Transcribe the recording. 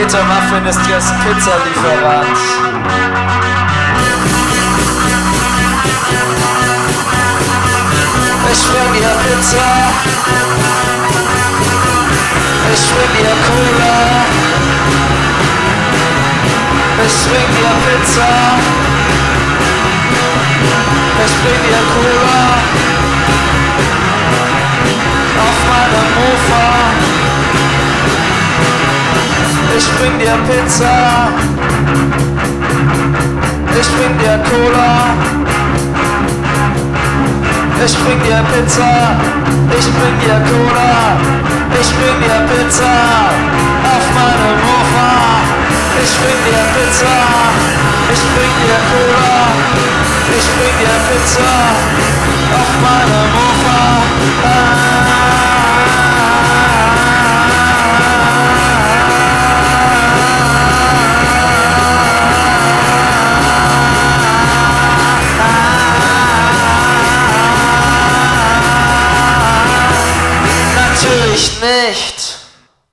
Peter Muffin ist jetzt Pizzalieferant. Ich bring dir Pizza, ich bring dir Cola, ich bring dir Pizza, ich bring dir Cola, auf meinem Mofa. Ich bring dir Pizza, ich bring dir Cola, ich bring dir Pizza, ich bring dir Cola, ich bring dir Pizza, auf meinem Mofa. Ich bring dir Pizza, ich bring dir Cola, ich bring dir Pizza, auf meinem Mofa. Natürlich nicht.